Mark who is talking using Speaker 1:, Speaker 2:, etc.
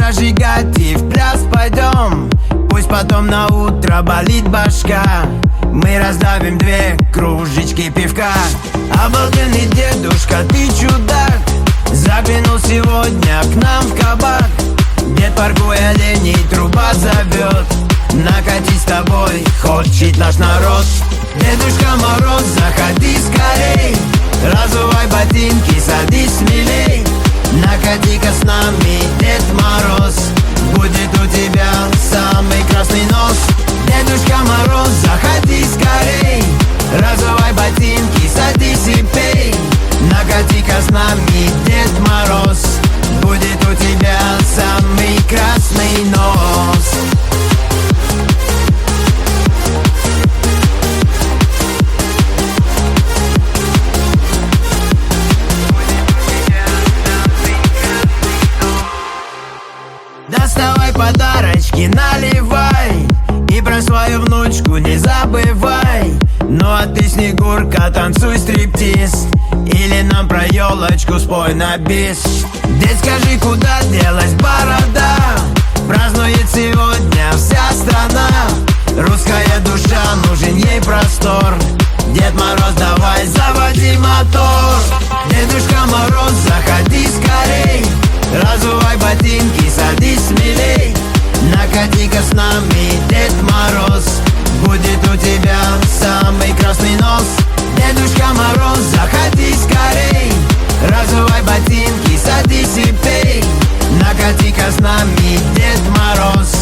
Speaker 1: зажигать и в пляс пойдем. Пусть потом на утро болит башка, мы раздавим 2 кружечки пивка. Обалденный дедушка, ты чудак, заглянул сегодня к нам в кабак. Дед, паркуя оленей, труба зовет, накатить с тобой хочет наш народ. Дедушка Мороз, заходи скорей, разувай ботинки, садись смелей. Накати-ка с нами, Дед Мороз, будет у тебя самый красный нос. Дедушка Мороз, заходи скорей, разувай ботинки, садись и пей. Накати-ка с нами, Дед Мороз, будет у тебя самый красный нос. Доставай подарочки, наливай, и про свою внучку не забывай. Ну а ты, Снегурка, танцуй стриптиз, или нам про елочку спой на бис. Дед, скажи, куда делась борода? Празднует сегодня вся страна. Русская душа, нужен ей простор. Дед Мороз, давай заводи мотор. Дедушка Мороз, заходи скорей, разувай ботинки, садись смелей. Накати-ка с нами, Дед Мороз, будет у тебя самый красный нос. Дедушка Мороз, заходи скорей, разувай ботинки, садись и пей. Накати-ка с нами, Дед Мороз,